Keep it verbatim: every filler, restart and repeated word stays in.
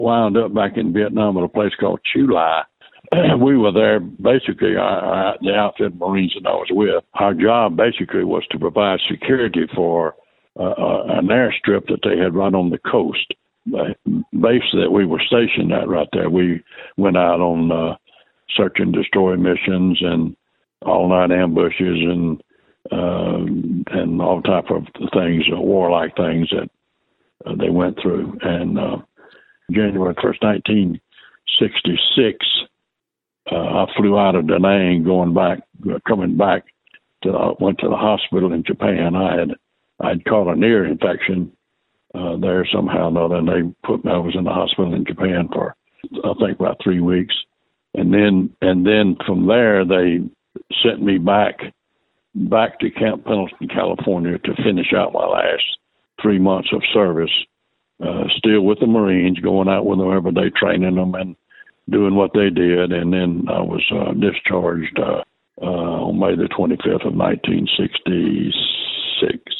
wound up back in Vietnam at a place called Chu Lai. We were there basically, I, I, the outfit Marines that I was with. Our job basically was to provide security for uh, an airstrip that they had right on the coast. The base that we were stationed at right there, we went out on uh, search and destroy missions and all-night ambushes and uh, and all type of things, uh, warlike things that uh, they went through. And uh, January first, nineteen sixty-six, uh, I flew out of Da Nang, going back, uh, coming back to uh, went to the hospital in Japan. I had I'd caught an ear infection uh, there somehow or another, and they put me. I was in the hospital in Japan for I think about three weeks, and then and then from there they sent me back back to Camp Pendleton, California, to finish out my last three months of service. Uh, still with the Marines, going out with them every day, training them and doing what they did. And then I was uh, discharged uh, uh, on May the twenty-fifth of nineteen sixty-six.